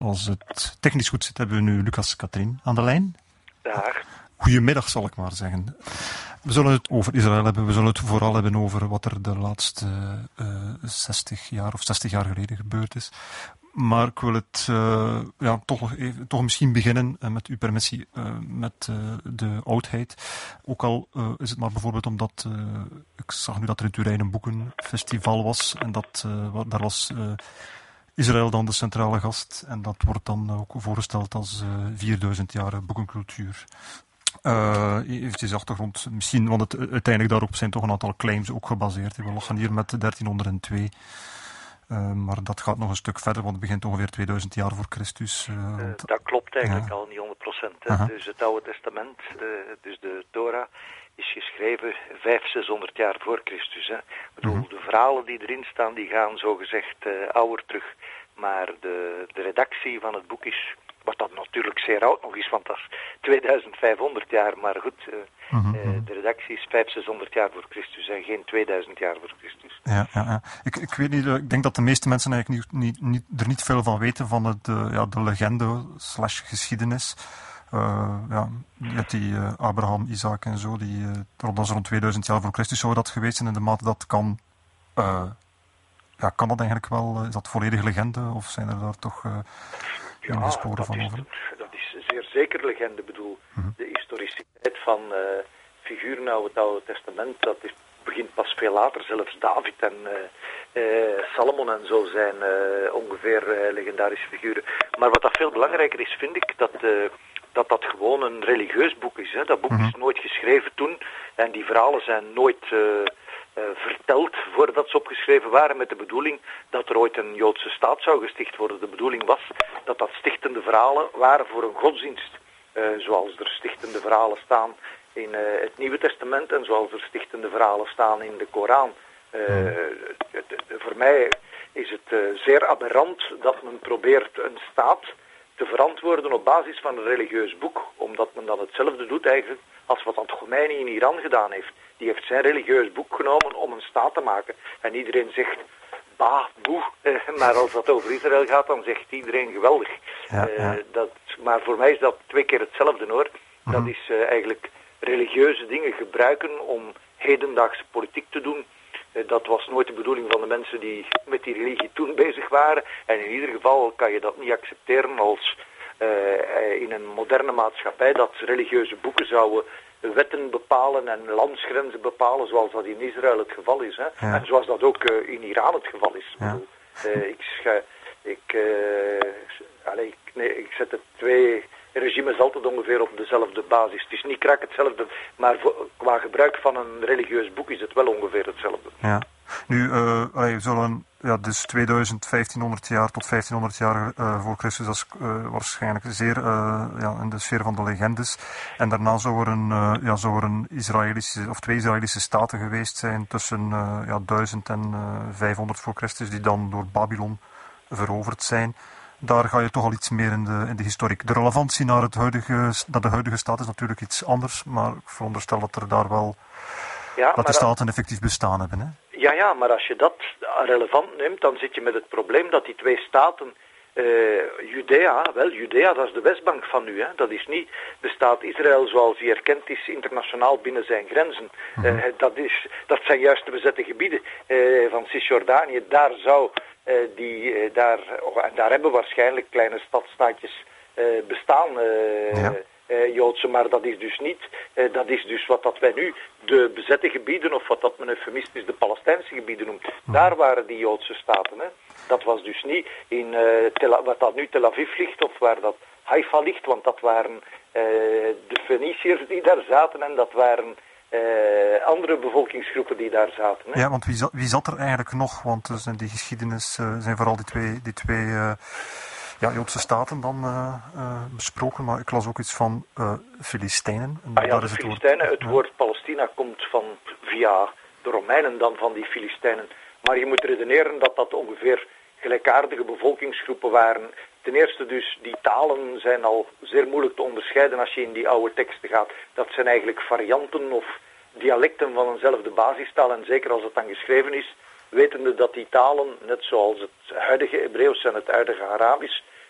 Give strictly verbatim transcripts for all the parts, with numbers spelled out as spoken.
als het technisch goed zit, hebben we nu Lucas Katrien aan de lijn. Dag. Goedemiddag, zal ik maar zeggen. We zullen het over Israël hebben. We zullen het vooral hebben over wat er de laatste uh, zestig jaar of zestig jaar geleden gebeurd is. Maar ik wil het uh, ja, toch, even, toch misschien beginnen, uh, met uw permissie, uh, met uh, de oudheid. Ook al uh, is het maar bijvoorbeeld omdat uh, ik zag nu dat er in Turijn een boekenfestival was en dat uh, daar was uh, Israël dan de centrale gast en dat wordt dan ook voorgesteld als uh, vierduizend jaar boekencultuur. Uh, eventjes achtergrond, misschien, want het, uiteindelijk daarop zijn toch een aantal claims ook gebaseerd. We lachen hier met dertienhonderdtwee. Uh, maar dat gaat nog een stuk verder, want het begint ongeveer tweeduizend jaar voor Christus. Uh, uh, dat klopt eigenlijk ja. al niet honderd procent. Uh-huh. Dus het Oude Testament, uh, dus de Torah, is geschreven vijfhonderd, zeshonderd jaar voor Christus. Hè. Ik bedoel, uh-huh. de verhalen die erin staan, die gaan zogezegd uh, ouder terug. Maar de, de redactie van het boek is, wat dat natuurlijk zeer oud nog is, want dat is tweeduizend vijfhonderd jaar. Maar goed, uh, uh-huh. uh, de redactie is vijfhonderd, zeshonderd jaar voor Christus en geen tweeduizend jaar voor Christus. Ja, ja, ja. Ik, ik weet niet, ik denk dat de meeste mensen eigenlijk niet, niet, niet, er niet veel van weten van het, uh, ja, de legende slash geschiedenis. Uh, ja, je hebt die uh, Abraham, Isaac en zo, die uh, rond, rond tweeduizend jaar voor Christus zou dat geweest zijn. In de mate dat kan, uh, ja, kan dat eigenlijk wel, uh, is dat volledige legende of zijn er daar toch uh, ja, sporen van is, over? Dat is zeer zeker legende. Ik bedoel, uh-huh. de historiciteit van uh, figuren uit het Oude Testament, dat is, begint pas veel later. Zelfs David en uh, uh, Salomon en zo zijn uh, ongeveer uh, legendarische figuren. Maar wat dat veel belangrijker is, vind ik, dat uh, dat, dat gewoon een religieus boek is. Hè. Dat boek uh-huh. is nooit geschreven toen en die verhalen zijn nooit uh, uh, verteld voordat ze opgeschreven waren met de bedoeling dat er ooit een Joodse staat zou gesticht worden. De bedoeling was dat dat stichtende verhalen waren voor een godsdienst. Uh, zoals er stichtende verhalen staan in uh, het Nieuwe Testament en zoals er stichtende verhalen staan in de Koran. Uh, de, de, de, voor mij is het uh, zeer aberrant dat men probeert een staat te verantwoorden op basis van een religieus boek, omdat men dan hetzelfde doet eigenlijk als wat Khomeini in Iran gedaan heeft. Die heeft zijn religieus boek genomen om een staat te maken. En iedereen zegt, bah, boe, uh, maar als dat over Israël gaat, dan zegt iedereen geweldig. Ja, ja. Uh, dat, maar voor mij is dat twee keer hetzelfde hoor. Mm-hmm. Dat is uh, eigenlijk religieuze dingen gebruiken om hedendaagse politiek te doen. Uh, dat was nooit de bedoeling van de mensen die met die religie toen bezig waren. En in ieder geval kan je dat niet accepteren als uh, in een moderne maatschappij dat religieuze boeken zouden wetten bepalen en landsgrenzen bepalen, zoals dat in Israël het geval is. Hè? Ja. En zoals dat ook uh, in Iran het geval is. Ja. Uh, ik, scha- ik, uh, allez, ik, nee, ik zet de twee regimes altijd ongeveer op dezelfde basis. Het is niet krak hetzelfde, maar voor, qua gebruik van een religieus boek is het wel ongeveer hetzelfde. Ja. Nu, uh, we zullen, ja, dus tweeduizend, vijftienhonderd jaar tot vijftienhonderd jaar uh, voor Christus, dat is uh, waarschijnlijk zeer uh, ja, in de sfeer van de legendes. En daarna zou er een, uh, ja, zou er een Israëlische, of twee Israëlische staten geweest zijn tussen uh, ja, duizend en uh, vijfhonderd voor Christus, die dan door Babylon veroverd zijn. Daar ga je toch al iets meer in de, in de historiek. De relevantie naar, het huidige, naar de huidige staat is natuurlijk iets anders, maar ik veronderstel dat er daar wel, ja, dat de staten effectief bestaan hebben, hè? Ja, ja, maar als je dat relevant neemt, dan zit je met het probleem dat die twee staten, uh, Judea, wel, Judea, dat is de Westbank van nu, hè. Dat is niet de staat Israël zoals die erkend is internationaal binnen zijn grenzen. Mm-hmm. Uh, dat, is, dat zijn juist de bezette gebieden uh, van Cisjordanië. Daar zou uh, die, uh, daar, oh, en daar hebben waarschijnlijk kleine stadstaatjes uh, bestaan, uh, ja. Uh, Joodse, maar dat is dus niet, uh, dat is dus wat dat wij nu de bezette gebieden, of wat dat men eufemistisch de Palestijnse gebieden noemt, mm. daar waren die Joodse staten. Hè. Dat was dus niet in uh, Tel, wat dat nu Tel Aviv ligt, of waar dat Haifa ligt, want dat waren uh, de Feniciërs die daar zaten en dat waren uh, andere bevolkingsgroepen die daar zaten. Hè. Ja, want wie zat, wie zat er eigenlijk nog? Want dus in die geschiedenis uh, zijn vooral die twee... Die twee uh, Ja, Joodse staten dan uh, uh, besproken, maar ik las ook iets van uh, Filistijnen. Ah ja, de Filistijnen, het woord Palestina komt van, via de Romeinen dan van die Filistijnen. Maar je moet redeneren dat dat ongeveer gelijkaardige bevolkingsgroepen waren. Ten eerste dus, die talen zijn al zeer moeilijk te onderscheiden als je in die oude teksten gaat. Dat zijn eigenlijk varianten of dialecten van eenzelfde basistaal. En zeker als het dan geschreven is, wetende dat die talen, net zoals het huidige Hebreeuws en het huidige Arabisch,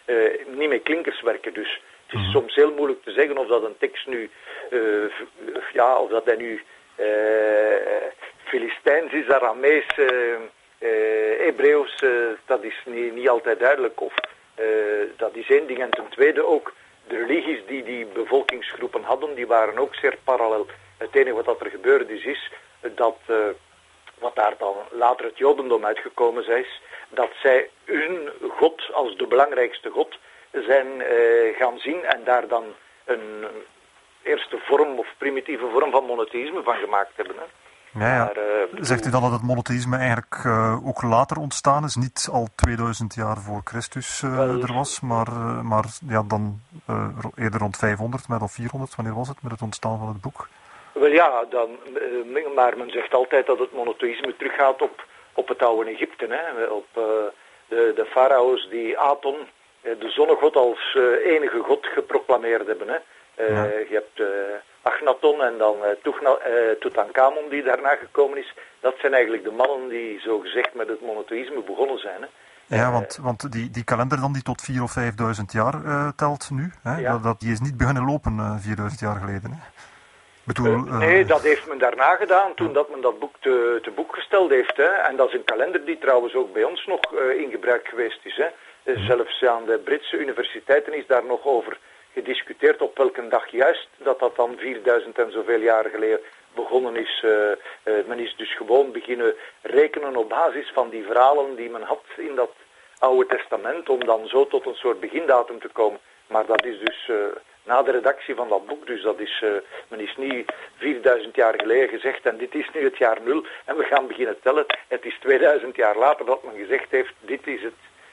uh, niet met klinkers werken. Dus het is soms heel moeilijk te zeggen of dat een tekst nu, uh, ja, of dat hij nu uh, Filistijns is, Aramees, uh, uh, Hebreeuws, uh, dat is niet, niet altijd duidelijk. Of uh, dat is één ding. En ten tweede ook, de religies die die bevolkingsgroepen hadden, die waren ook zeer parallel. Het enige wat er gebeurd is, is dat, uh, wat daar dan later het Jodendom uitgekomen is, dat zij hun God als de belangrijkste God zijn uh, gaan zien en daar dan een eerste vorm of primitieve vorm van monotheïsme van gemaakt hebben. Hè. Ja, ja. Maar, uh, Zegt u dan dat het monotheïsme eigenlijk uh, ook later ontstaan is? Niet al tweeduizend jaar voor Christus uh, wel, er was, maar, uh, maar ja, dan uh, eerder rond vijfhonderd met of vierhonderd, wanneer was het, met het ontstaan van het boek? Wel ja, dan, uh, maar men zegt altijd dat het monotheïsme teruggaat op, op het oude Egypte. Hè? Op uh, de, de farao's die Aton, de zonnegod, als uh, enige god geproclameerd hebben. Hè? Uh, ja. Je hebt uh, Akhenaton en dan uh, Tutankhamon die daarna gekomen is. Dat zijn eigenlijk de mannen die zogezegd met het monotheïsme begonnen zijn. Hè? Ja, want, want die, die kalender dan die tot vier of vijfduizend jaar uh, telt nu, hè? Ja. Dat, dat, die is niet beginnen lopen uh, vierduizend jaar geleden. Hè? Bedoel, uh, nee, dat heeft men daarna gedaan toen dat men dat boek te, te boek gesteld heeft. Hè? En dat is een kalender die trouwens ook bij ons nog uh, in gebruik geweest is. Hè? Uh, zelfs aan de Britse universiteiten is daar nog over gediscuteerd op welke dag juist dat dat dan vierduizend en zoveel jaar geleden begonnen is. Uh, uh, men is dus gewoon beginnen rekenen op basis van die verhalen die men had in dat Oude Testament, om dan zo tot een soort begindatum te komen. Maar dat is dus uh, na de redactie van dat boek, dus dat is, uh, men is niet vierduizend jaar geleden gezegd en dit is nu het jaar nul en we gaan beginnen tellen. Het is tweeduizend jaar later dat men gezegd heeft, dit is het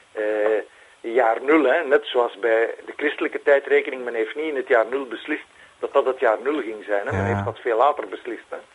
uh, jaar nul. Hè? Net zoals bij de christelijke tijdrekening, men heeft niet in het jaar nul beslist dat dat het jaar nul ging zijn. Hè? Men ja. heeft dat veel later beslist. Hè?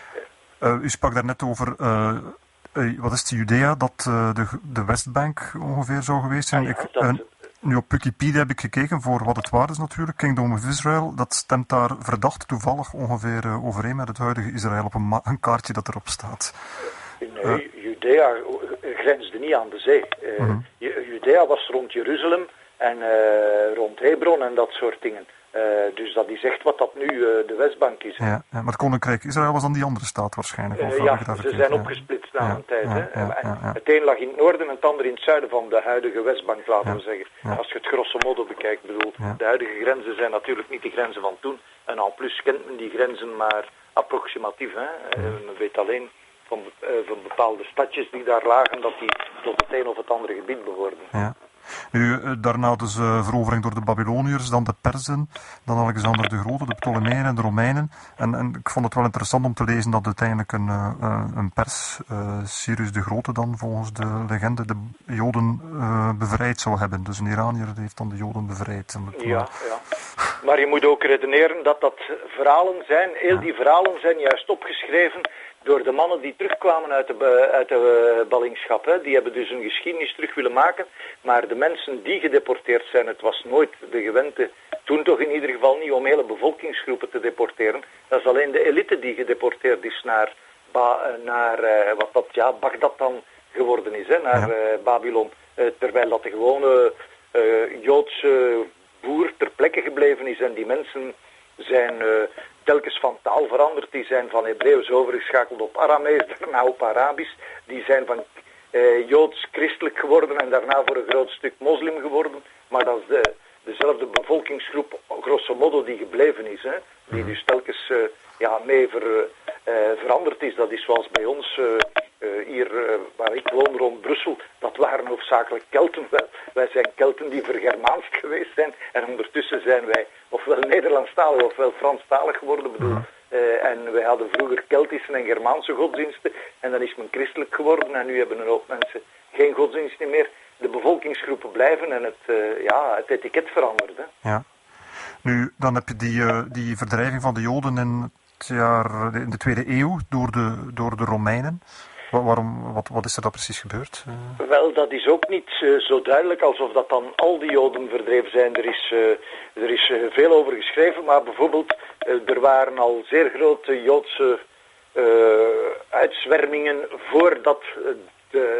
Uh, u sprak daarnet over... Uh... Uh, wat is het, Judea, dat uh, de, de Westbank ongeveer zou geweest zijn? Ja, ik, dat... uh, nu op Wikipedia heb ik gekeken voor wat het waard is natuurlijk. Kingdom of Israel, dat stemt daar verdacht toevallig ongeveer uh, overeen met het huidige Israël op een, ma- een kaartje dat erop staat. Nee, uh, Judea grensde niet aan de zee. Uh, uh-huh. Judea was rond Jeruzalem en uh, rond Hebron en dat soort dingen. Uh, dus dat is echt wat dat nu uh, de Westbank is. Ja, ja, maar het Koninkrijk Israël was dan die andere staat waarschijnlijk? Of uh, ja, ze verkeerd? zijn opgesplitst na ja, een tijd. Ja, hè? Ja, ja, ja. Het een lag in het noorden en het ander in het zuiden van de huidige Westbank, laten ja, we zeggen. Ja. Als je het grosso modo bekijkt. Ik bedoel, ja. De huidige grenzen zijn natuurlijk niet de grenzen van toen. En en plus kent men die grenzen maar approximatief. Hè? Ja. Uh, men weet alleen van, uh, van bepaalde stadjes die daar lagen dat die tot het een of het andere gebied behoorden. Ja. Nu, daarna dus uh, verovering door de Babyloniërs, dan de Perzen, dan Alexander de Grote, de Ptolemeën en de Romeinen. En, en ik vond het wel interessant om te lezen dat uiteindelijk een, uh, een Pers, uh, Cyrus de Grote dan volgens de legende, de Joden uh, bevrijd zou hebben. Dus een Iranier heeft dan de Joden bevrijd. Ja, ja. Maar je moet ook redeneren dat dat verhalen zijn, heel ja. die verhalen zijn juist opgeschreven door de mannen die terugkwamen uit de, uit de ballingschap. Hè. Die hebben dus een geschiedenis terug willen maken. Maar de mensen die gedeporteerd zijn, het was nooit de gewente, toen toch in ieder geval niet, om hele bevolkingsgroepen te deporteren. Dat is alleen de elite die gedeporteerd is naar, ba, naar uh, wat dat, ja, Bagdad dan geworden is, hè, naar uh, Babylon. Uh, terwijl dat de gewone uh, Joodse boer ter plekke gebleven is en die mensen zijn uh, telkens van taal veranderd. Die zijn van Hebreeuws overgeschakeld op Aramees, daarna op Arabisch. Die zijn van uh, Joods-christelijk geworden en daarna voor een groot stuk moslim geworden. Maar dat is de, dezelfde bevolkingsgroep, grosso modo, die gebleven is. Hè? Die dus telkens uh, ja, mee ver, uh, veranderd is. Dat is zoals bij ons... Uh, Uh, hier uh, waar ik woon rond Brussel, dat waren hoofdzakelijk Kelten. Wij, wij zijn Kelten die vergermaanst geweest zijn en ondertussen zijn wij ofwel Nederlandstalig ofwel Franstalig geworden. Bedoel. Uh, en wij hadden vroeger Keltische en Germaanse godsdiensten en dan is men christelijk geworden en nu hebben een hoop mensen geen godsdiensten meer. De bevolkingsgroepen blijven en het, uh, ja, het etiket verandert. Hè. Ja. Nu, dan heb je die, uh, die verdrijving van de Joden in, het jaar, in de tweede eeuw door de, door de Romeinen. Waarom, wat, wat is er dan precies gebeurd? Uh... Wel, dat is ook niet uh, zo duidelijk alsof dat dan al die Joden verdreven zijn. Er is, uh, er is uh, veel over geschreven, maar bijvoorbeeld uh, er waren al zeer grote Joodse uh, uitzwermingen voordat uh, de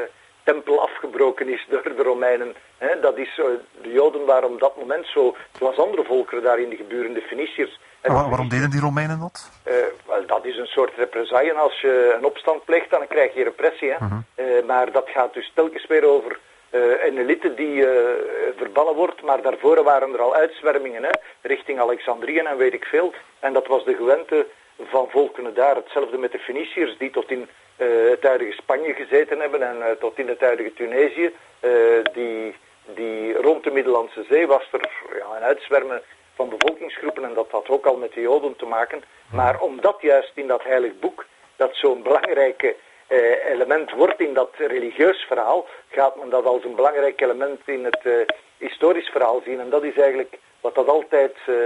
tempel afgebroken is door de Romeinen. Hè, dat is, uh, de Joden waren op dat moment zo, zoals andere volkeren daar in de geburen, de Feniciërs. En Waar, waarom deden die Romeinen dat? Uh, wel, dat is een soort represaille. Als je een opstand pleegt, dan krijg je repressie. Hè? Uh-huh. Uh, maar dat gaat dus telkens weer over uh, een elite die uh, verbannen wordt. Maar daarvoor waren er al uitzwermingen, hè? Richting Alexandrië en weet ik veel. En dat was de gewente van volkeren daar. Hetzelfde met de Feniciërs die tot in uh, het huidige Spanje gezeten hebben en uh, tot in het huidige Tunesië. Uh, die, die rond de Middellandse Zee was er ja, een uitzwermen van bevolkingsgroepen en dat had ook al met de Joden te maken. Maar omdat juist in dat heilig boek dat zo'n belangrijke eh, element wordt in dat religieus verhaal, gaat men dat als een belangrijk element in het eh, historisch verhaal zien. En dat is eigenlijk wat dat altijd eh,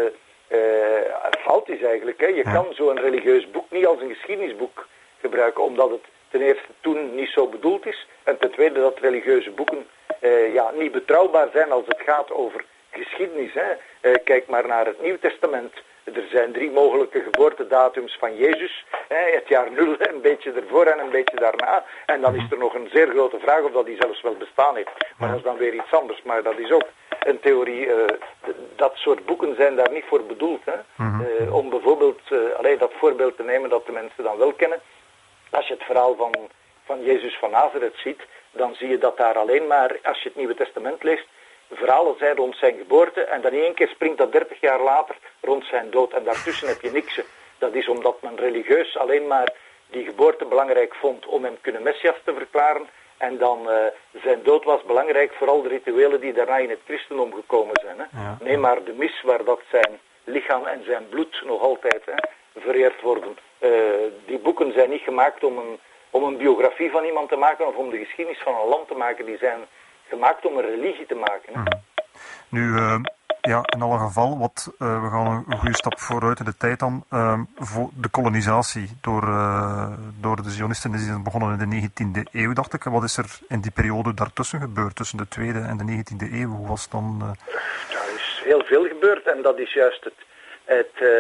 eh, een fout is eigenlijk. Hè. Je kan zo'n religieus boek niet als een geschiedenisboek gebruiken, omdat het ten eerste toen niet zo bedoeld is en ten tweede dat religieuze boeken eh, ja, niet betrouwbaar zijn als het gaat over geschiedenis. Hè. Uh, kijk maar naar het Nieuw Testament. Er zijn drie mogelijke geboortedatums van Jezus. Hè, het jaar nul, een beetje ervoor en een beetje daarna. En dan is er nog een zeer grote vraag of dat die zelfs wel bestaan heeft. Maar dat is dan weer iets anders. Maar dat is ook een theorie. Uh, dat soort boeken zijn daar niet voor bedoeld. Hè. Uh, om bijvoorbeeld uh, alleen dat voorbeeld te nemen dat de mensen dan wel kennen. Als je het verhaal van, van Jezus van Nazareth ziet, dan zie je dat daar alleen maar, als je het Nieuwe Testament leest, verhalen zijn rond zijn geboorte en dan in één keer springt dat dertig jaar later rond zijn dood en daartussen heb je niks. Dat is omdat men religieus alleen maar die geboorte belangrijk vond om hem kunnen Messias te verklaren en dan uh, zijn dood was belangrijk voor al de rituelen die daarna in het christendom gekomen zijn. Hè. Ja. Neem maar de mis waar dat zijn lichaam en zijn bloed nog altijd hè, vereerd worden. Uh, die boeken zijn niet gemaakt om een, om een biografie van iemand te maken of om de geschiedenis van een land te maken, die zijn gemaakt om een religie te maken. Hè? Hmm. Nu, uh, ja, in alle geval, wat, uh, we gaan een goede stap vooruit in de tijd dan. Uh, voor de kolonisatie door, uh, door de Zionisten is begonnen in de negentiende eeuw, dacht ik. Wat is er in die periode daartussen gebeurd, tussen de tweede en de negentiende eeuw? Hoe was het dan? Uh... Er is heel veel gebeurd en dat is juist het, het, uh,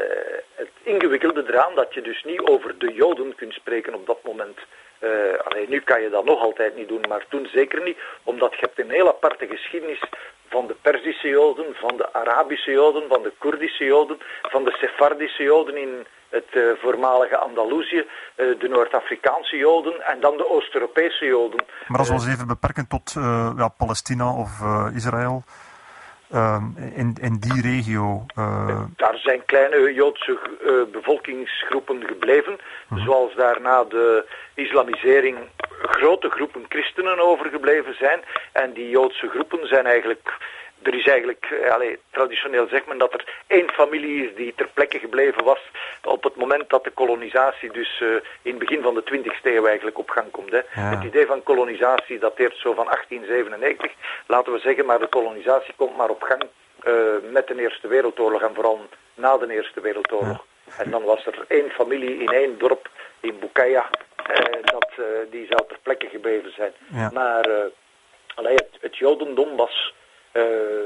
het ingewikkelde eraan, dat je dus niet over de Joden kunt spreken op dat moment. Uh, allee, nu kan je dat nog altijd niet doen, maar toen zeker niet, omdat je hebt een heel aparte geschiedenis van de Perzische Joden, van de Arabische Joden, van de Koerdische Joden, van de Sephardische Joden in het uh, voormalige Andalusië, uh, de Noord-Afrikaanse Joden en dan de Oost-Europese Joden. Maar als we ons even beperken tot uh, ja, Palestina of uh, Israël, uh, in, in die regio... Uh... Daar zijn kleine Joodse uh, bevolkingsgroepen gebleven, uh-huh. Zoals daarna de islamisering grote groepen christenen overgebleven zijn. En die Joodse groepen zijn eigenlijk... Er is eigenlijk, allez, traditioneel zegt men dat er één familie is die ter plekke gebleven was op het moment dat de kolonisatie dus uh, in het begin van de twintigste eeuw eigenlijk op gang komt. Hè. Ja. Het idee van kolonisatie dateert zo van achttien zevenennegentig, laten we zeggen, maar de kolonisatie komt maar op gang uh, met de Eerste Wereldoorlog en vooral na de Eerste Wereldoorlog. Ja. En dan was er één familie in één dorp in Bukaya, uh, dat, uh, die zou ter plekke gebleven zijn. Ja. Maar uh, allez, het, het Jodendom was... Uh,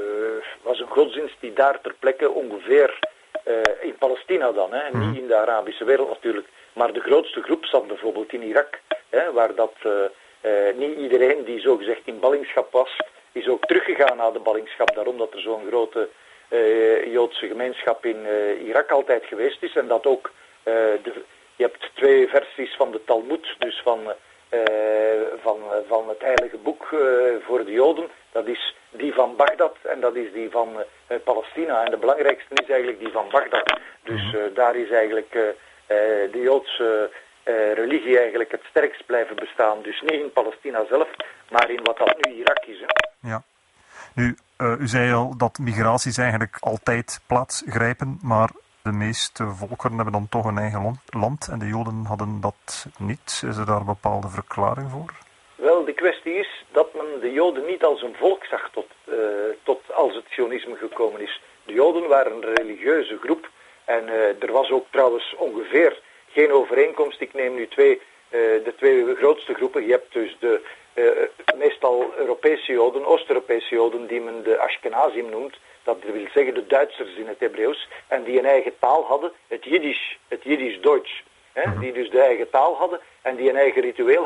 was een godsdienst die daar ter plekke ongeveer uh, in Palestina dan, hè, mm. niet in de Arabische wereld natuurlijk, maar de grootste groep zat bijvoorbeeld in Irak, hè, waar dat uh, uh, niet iedereen die zogezegd in ballingschap was, is ook teruggegaan naar de ballingschap, daarom dat er zo'n grote uh, Joodse gemeenschap in uh, Irak altijd geweest is en dat ook, uh, de, je hebt twee versies van de Talmud, dus van, uh, van, uh, van het heilige boek uh, voor de Joden, dat is die van Bagdad en dat is die van uh, Palestina. En de belangrijkste is eigenlijk die van Bagdad. Dus uh, daar is eigenlijk uh, uh, de Joodse uh, religie eigenlijk het sterkst blijven bestaan. Dus niet in Palestina zelf, maar in wat dat nu Irak is. Hè. Ja. Nu, uh, u zei al dat migraties eigenlijk altijd plaatsgrijpen, maar de meeste volkeren hebben dan toch een eigen land en de Joden hadden dat niet. Is er daar een bepaalde verklaring voor? Wel, de kwestie is dat men de Joden niet als een volk zag tot, uh, tot als het Sionisme gekomen is. De Joden waren een religieuze groep en uh, er was ook trouwens ongeveer geen overeenkomst. Ik neem nu twee, uh, de twee grootste groepen. Je hebt dus de uh, meestal Europese Joden, Oost-Europese Joden, die men de Ashkenazim noemt. Dat wil zeggen de Duitsers in het Hebreeuws. En die een eigen taal hadden, het Jiddisch, het Jiddisch-Duits. Hè, die dus de eigen taal hadden en die een eigen ritueel hebben.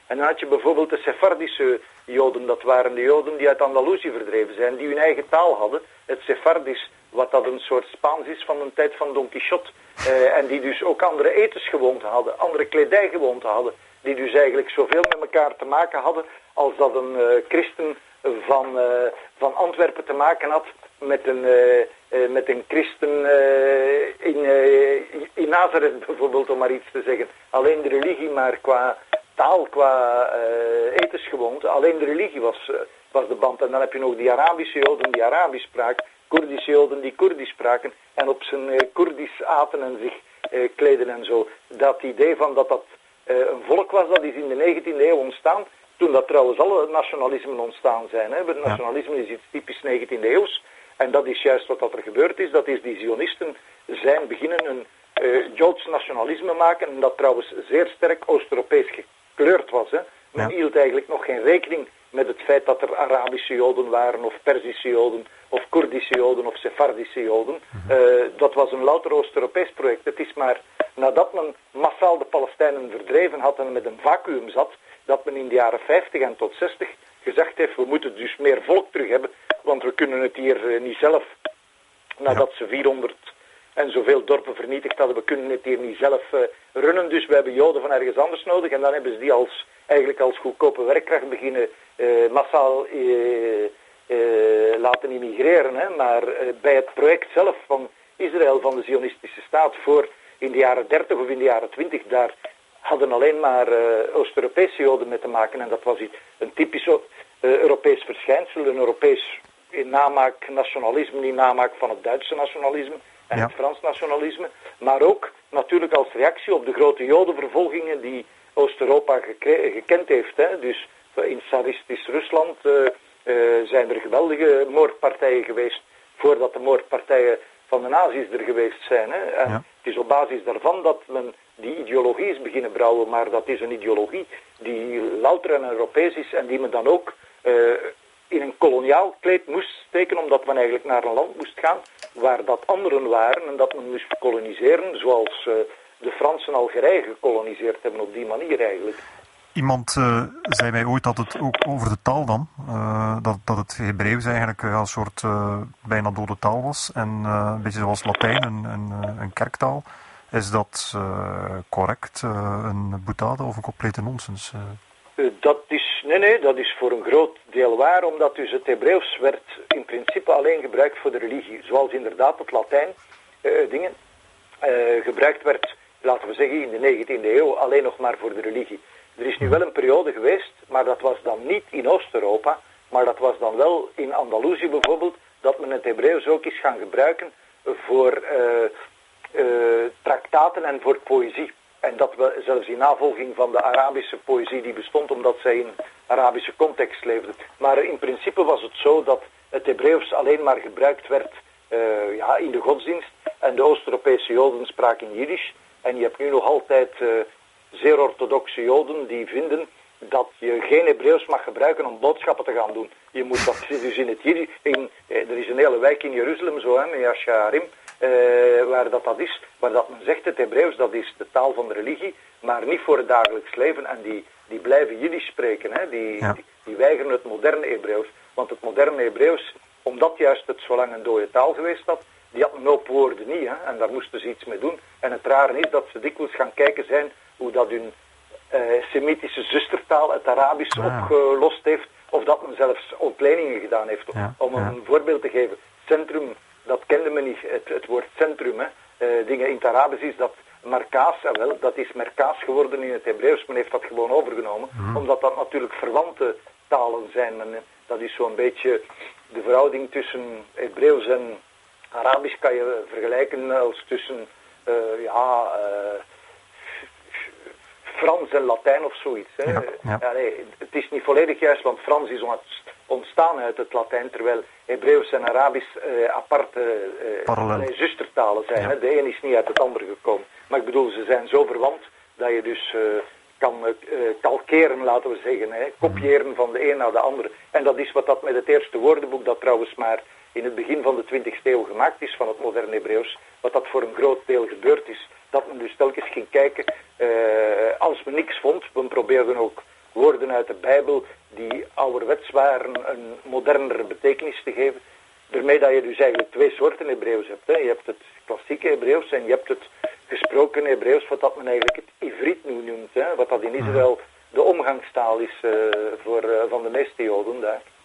En dan had je bijvoorbeeld de Sephardische Joden. Dat waren de Joden die uit Andalusië verdreven zijn, die hun eigen taal hadden. Het Sephardisch, wat dat een soort Spaans is van de tijd van Don Quixote. Uh, en die dus ook andere etensgewoonten hadden, andere kledijgewoonten hadden. Die dus eigenlijk zoveel met elkaar te maken hadden als dat een uh, christen van, uh, van Antwerpen te maken had met een, uh, uh, met een christen uh, in, uh, in Nazareth bijvoorbeeld, om maar iets te zeggen. Alleen de religie, maar qua taal, qua uh, etensgewoonten, alleen de religie was, uh, was de band. En dan heb je nog die Arabische Joden die Arabisch spraken, Koerdische Joden die Koerdisch spraken en op zijn uh, Koerdisch aten en zich uh, kleden en zo. Dat idee van dat dat uh, een volk was, dat is in de negentiende eeuw ontstaan. Toen dat trouwens alle nationalismen ontstaan zijn. Hè. Het nationalisme is iets typisch negentiende eeuws. En dat is juist wat dat er gebeurd is. Dat is die Zionisten zijn beginnen een uh, Joods nationalisme maken. En dat trouwens zeer sterk Oost-Europees gekleurd was. Hè. Men ja. hield eigenlijk nog geen rekening met het feit dat er Arabische Joden waren, of Perzische Joden, of Koerdische Joden, of Sephardische Joden. Mm-hmm. Uh, dat was een louter Oost-Europees project. Het is maar nadat men massaal de Palestijnen verdreven had en met een vacuüm zat, dat men in de jaren vijftig en tot zestig gezegd heeft, we moeten dus meer volk terug hebben, want we kunnen het hier uh, niet zelf, nadat ja. ze vierhonderd en zoveel dorpen vernietigd hadden, we kunnen het hier niet zelf uh, runnen, dus we hebben Joden van ergens anders nodig. En dan hebben ze die als, eigenlijk als goedkope werkkracht beginnen uh, massaal uh, uh, laten immigreren. Hè. Maar uh, bij het project zelf van Israël, van de Zionistische staat, voor in de jaren dertig of in de jaren twintig, daar hadden alleen maar uh, Oost-Europese Joden mee te maken. En dat was een typisch uh, Europees verschijnsel, een Europees in namaak nationalisme, in namaak van het Duitse nationalisme en ja. het Frans nationalisme. Maar ook natuurlijk als reactie op de grote Jodenvervolgingen die Oost-Europa gekre- gekend heeft. Hè. Dus in tsaristisch Rusland uh, uh, zijn er geweldige moordpartijen geweest voordat de moordpartijen van de nazi's er geweest zijn. Hè. En ja. het is op basis daarvan dat men die ideologie is beginnen brouwen, maar dat is een ideologie die louter en Europees is en die men dan ook uh, in een koloniaal kleed moest steken, omdat men eigenlijk naar een land moest gaan waar dat anderen waren en dat men moest koloniseren, zoals uh, de Fransen Algerije gekoloniseerd hebben op die manier eigenlijk. Iemand uh, zei mij ooit dat het ook over de taal dan, uh, dat, dat het Hebreeuws eigenlijk uh, een soort uh, bijna dode taal was en uh, een beetje zoals Latijn, een, een, een kerktaal. Is dat uh, correct, uh, een boutade of een complete nonsens? Uh? Uh, dat is, nee, nee, dat is voor een groot deel waar, omdat dus het Hebreeuws werd in principe alleen gebruikt voor de religie. Zoals inderdaad het Latijn uh, dingen uh, gebruikt werd, laten we zeggen in de negentiende eeuw, alleen nog maar voor de religie. Er is nu wel een periode geweest, maar dat was dan niet in Oost-Europa, maar dat was dan wel in Andalusië bijvoorbeeld, dat men het Hebreeuws ook is gaan gebruiken voor Uh, Uh, traktaten en voor poëzie. En dat we zelfs in navolging van de Arabische poëzie die bestond omdat zij in Arabische context leefden. Maar in principe was het zo dat het Hebreeuws alleen maar gebruikt werd uh, ja, in de godsdienst en de Oost-Europese Joden spraken Jiddisch. En je hebt nu nog altijd uh, zeer orthodoxe Joden die vinden dat je geen Hebreeuws mag gebruiken om boodschappen te gaan doen. Je moet dat dus in het Jiddisch. In, er is een hele wijk in Jeruzalem zo, hè, met Yasharim. Uh, waar dat, dat is, waar dat men zegt het Hebreeuws, dat is de taal van de religie, maar niet voor het dagelijks leven. En die, die blijven Jiddisch spreken, hè? Die, ja. die, die weigeren het moderne Hebreeuws. Want het moderne Hebreeuws, omdat juist het zo lang een dode taal geweest had, die had een hoop woorden niet, hè? En daar moesten ze iets mee doen. En het rare is dat ze dikwijls gaan kijken zijn hoe dat hun uh, Semitische zustertaal, het Arabisch, ja. opgelost heeft, of dat men zelfs ontleningen gedaan heeft. Ja. Om een ja. voorbeeld te geven, centrum, dat kende men niet, het, het woord centrum, hè. Uh, dingen in het Arabisch is dat markaas, uh, wel, dat is merkaas geworden in het Hebreeuws, men heeft dat gewoon overgenomen, mm. omdat dat natuurlijk verwante talen zijn. Men, dat is zo'n beetje de verhouding tussen Hebreeuws en Arabisch kan je vergelijken als tussen, uh, ja, uh, Frans en Latijn of zoiets. Hè. Ja, ja. Ja, nee, het is niet volledig juist, want Frans is ontstaan uit het Latijn, terwijl Hebreeuws en Arabisch uh, aparte uh, zustertalen zijn. Ja. Hè. De een is niet uit het ander gekomen. Maar ik bedoel, ze zijn zo verwant dat je dus uh, kan uh, kalkeren, laten we zeggen. Hè. Kopiëren van de een naar de andere. En dat is wat dat met het eerste woordenboek, dat trouwens maar in het begin van de twintigste eeuw gemaakt is van het moderne Hebreeuws, wat dat voor een groot deel gebeurd is. Dat men dus telkens ging kijken, uh, als men niks vond, we probeerden ook woorden uit de Bijbel die ouderwets waren een modernere betekenis te geven. Daarmee dat je dus eigenlijk twee soorten Hebreeuws hebt. Hè. Je hebt het klassieke Hebreeuws en je hebt het gesproken Hebreeuws, wat dat men eigenlijk het Ivriet nu noemt. Hè. Wat dat in Israël de omgangstaal is uh, voor, uh, van de meeste Joden daar.